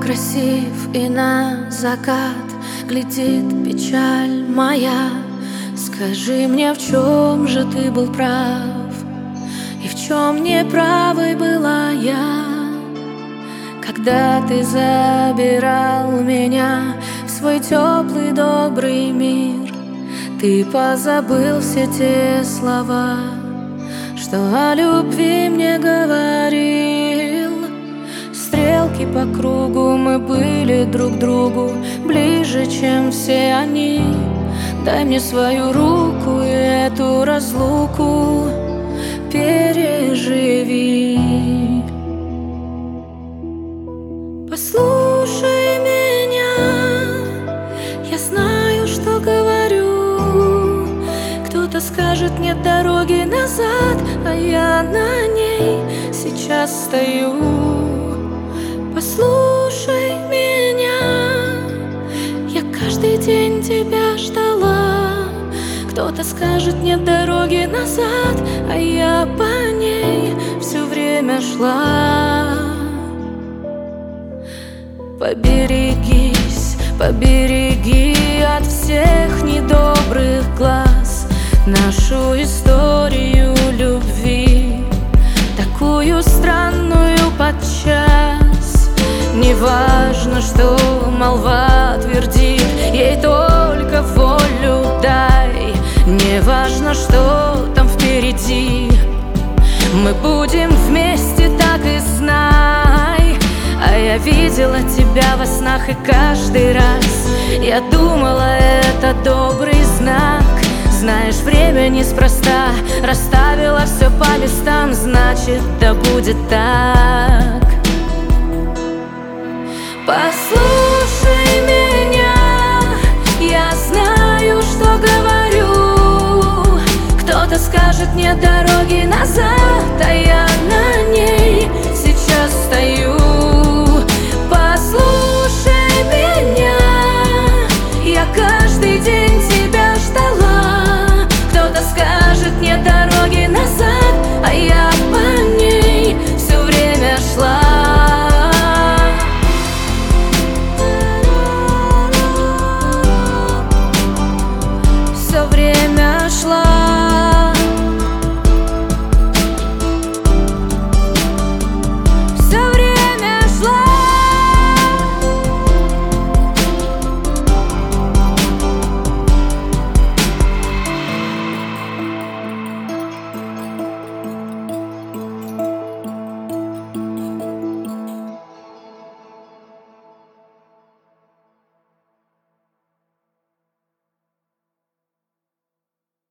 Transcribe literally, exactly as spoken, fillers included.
красив, и на закат глядит печаль моя. Скажи мне, в чем же ты был прав, и в чем неправой была я, когда ты забирал меня в свой теплый добрый мир. Ты позабыл все те слова, что о любви мне говорил. Стрелки по кругу, мы были друг другу ближе, чем все они. Дай мне свою руку и эту разлуку переживи. Послушай меня, я знаю, что говорю. Кто-то скажет, нет дороги назад, а я на ней сейчас стою. Послушай меня, я каждый день тебя ждала. Кто-то скажет, нет дороги назад, а я по ней все время шла. Поберегись, побереги от всех недобрых глаз нашу историю любви, такую странную подчас. Не важно, что молва твердит, ей только волю дай. Не важно, что там впереди, мы будем вместе, так и знай. А я видела тебя во снах, и каждый раз я думала, это добрый знак. Знаешь, время неспроста расставила все по местам, значит, да будет так. Послушай меня, я знаю, что говорю. Кто-то скажет, нет дороги назад, а я